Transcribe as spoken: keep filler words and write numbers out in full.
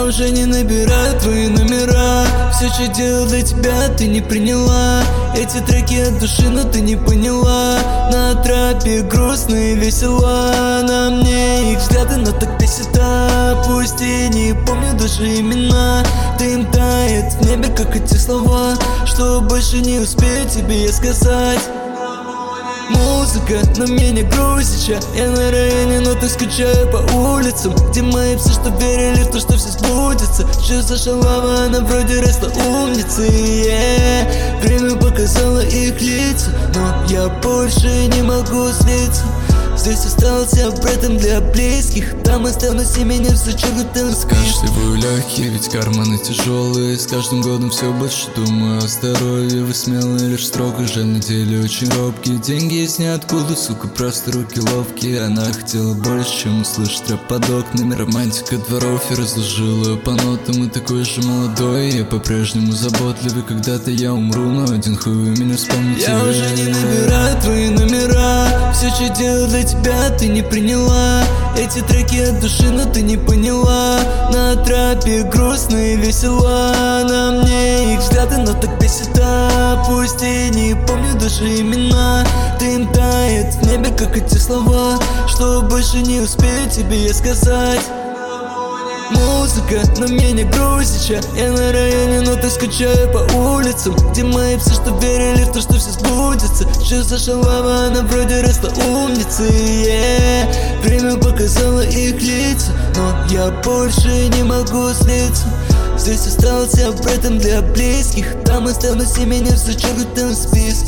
уже не набираю твои номера. Все, что делал для тебя, ты не приняла. Эти треки от души, но ты не поняла. На трапе грустно и весело. На мне их взгляды, но так песета. Пусть и не помню даже имена. Дым тает в небе, как эти слова, что больше не успею тебе я сказать. Музыка на меня грузит. Я на районе, но так скучаю по улицам, где мои псы, что верили в то, что все сбудется. Что за шалава, она вроде росла умницы, yeah. Время показало их лица, но я больше не могу слиться. Здесь остался братом для близких, там останусь и меня все черным спит. Кажется, вы легкие, ведь карманы тяжелые. С каждым годом все больше думаю о здоровье. Вы смелые, лишь строго, жаль, на деле очень робкие. Деньги есть ниоткуда, сука, просто руки ловкие. Она хотела больше, чем услышать рэп под окнами. Романтика дворов, я разложил ее по нотам. И такой же молодой, я по-прежнему заботливый. Когда-то я умру, но один хуй вы меня вспомните. Я уже не набираю твои номера. Все, что делал для тебя, ты не приняла. Эти треки от души, но ты не поняла. На трапе грустно и весело. На мне их взгляды, но так песета. Пусть и не помню даже имена. Дым тает в небе, как эти слова, что больше не успею тебе я сказать. Музыка на меня грузит. Я на районе, но так скучаю по улицам, где мои псы, что верили в то, что все сбудется. Что за шалава, она вроде росла умницы, yeah. Время показало их лица, но я больше не могу слиться. Здесь остался братом для близких, там останусь и меня все черным в списке.